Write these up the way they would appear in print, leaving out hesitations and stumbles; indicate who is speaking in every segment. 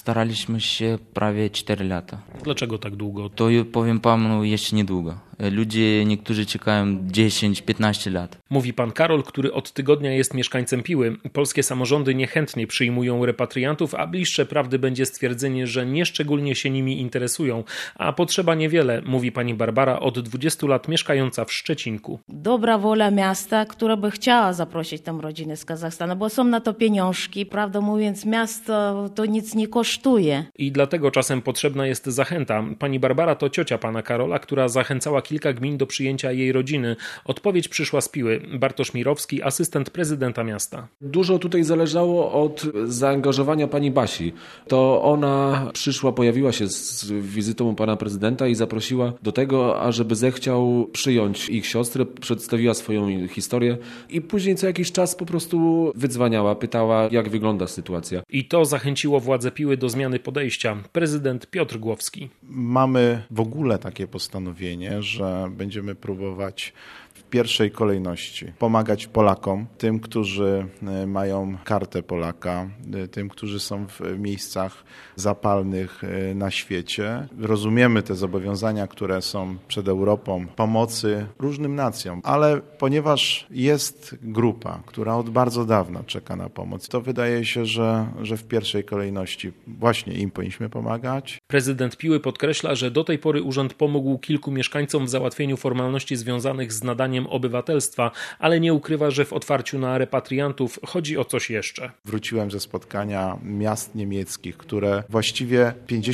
Speaker 1: Staraliśmy się prawie 4 lata.
Speaker 2: Dlaczego tak długo?
Speaker 1: To powiem panu jeszcze niedługo. Ludzie, niektórzy czekają 10-15 lat.
Speaker 2: Mówi pan Karol, który od tygodnia jest mieszkańcem Piły. Polskie samorządy niechętnie przyjmują repatriantów, a bliższe prawdy będzie stwierdzenie, że nieszczególnie się nimi interesują. A potrzeba niewiele, mówi pani Barbara, od 20 lat mieszkająca w Szczecinku.
Speaker 3: Dobra wola miasta, która by chciała zaprosić tam rodziny z Kazachstanu, bo są na to pieniążki. Prawdę mówiąc, miasto to nic nie kosztuje.
Speaker 2: I dlatego czasem potrzebna jest zachęta. Pani Barbara to ciocia pana Karola, która zachęcała kilka gmin do przyjęcia jej rodziny. Odpowiedź przyszła z Piły. Bartosz Mirowski, asystent prezydenta miasta.
Speaker 4: Dużo tutaj zależało od zaangażowania pani Basi. To ona przyszła, pojawiła się z wizytą u pana prezydenta i zaprosiła do tego, ażeby zechciał przyjąć ich siostrę, przedstawiła swoją historię i później co jakiś czas po prostu wydzwaniała, pytała, jak wygląda sytuacja.
Speaker 2: I to zachęciło władze Piły do zmiany podejścia. Prezydent Piotr Głowski.
Speaker 5: Mamy w ogóle takie postanowienie, że będziemy próbować w pierwszej kolejności pomagać Polakom, tym, którzy mają kartę Polaka, tym, którzy są w miejscach zapalnych na świecie. Rozumiemy te zobowiązania, które są przed Europą, pomocy różnym nacjom, ale ponieważ jest grupa, która od bardzo dawna czeka na pomoc, to wydaje się, że w pierwszej kolejności właśnie im powinniśmy pomagać.
Speaker 2: Prezydent Piły podkreśla, że do tej pory urząd pomógł kilku mieszkańcom w załatwieniu formalności związanych z nadaniem obywatelstwa, ale nie ukrywa, że w otwarciu na repatriantów chodzi o coś jeszcze.
Speaker 5: Wróciłem ze spotkania miast niemieckich, które właściwie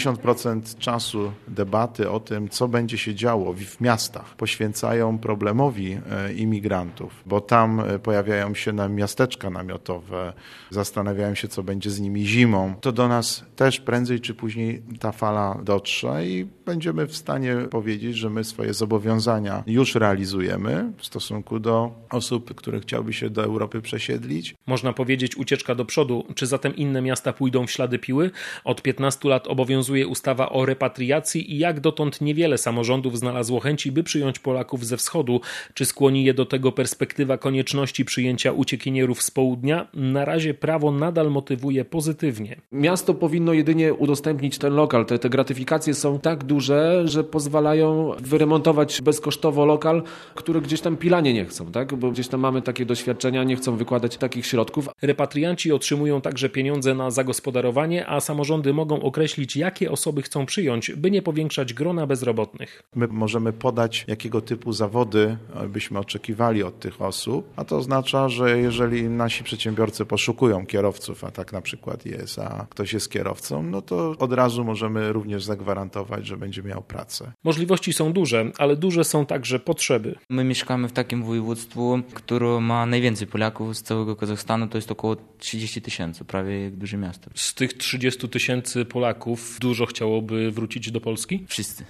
Speaker 5: 50% czasu debaty o tym, co będzie się działo w miastach, poświęcają problemowi imigrantów, bo tam pojawiają się miasteczka namiotowe, zastanawiają się, co będzie z nimi zimą. To do nas też prędzej czy później ta fala dotrze i będziemy w stanie powiedzieć, że my swoje zobowiązania już realizujemy w stosunku do osób, które chciałyby się do Europy przesiedlić.
Speaker 2: Można powiedzieć ucieczka do przodu. Czy zatem inne miasta pójdą w ślady Piły? Od 15 lat obowiązuje ustawa o repatriacji i jak dotąd niewiele samorządów znalazło chęci, by przyjąć Polaków ze wschodu. Czy skłoni je do tego perspektywa konieczności przyjęcia uciekinierów z południa? Na razie prawo nadal motywuje pozytywnie.
Speaker 4: Miasto powinno jedynie udostępnić ten lokal. Te gratyfikacje są tak duże, że pozwalają wyremontować bezkosztowo lokal, który gdzieś tam Pilanie nie chcą, tak? Bo gdzieś tam mamy takie doświadczenia, nie chcą wykładać takich środków.
Speaker 2: Repatrianci otrzymują także pieniądze na zagospodarowanie, a samorządy mogą określić, jakie osoby chcą przyjąć, by nie powiększać grona bezrobotnych.
Speaker 5: My możemy podać, jakiego typu zawody byśmy oczekiwali od tych osób, a to oznacza, że jeżeli nasi przedsiębiorcy poszukują kierowców, a tak na przykład jest, a ktoś jest kierowcą, no to od razu możemy również zagwarantować, że będzie miał pracę.
Speaker 2: Możliwości są duże, ale duże są także potrzeby.
Speaker 1: My mieszkamy w takim województwie, które ma najwięcej Polaków z całego Kazachstanu, to jest około 30 000, prawie jak duże miasto.
Speaker 2: Z tych 30 000 Polaków dużo chciałoby wrócić do Polski?
Speaker 1: Wszyscy.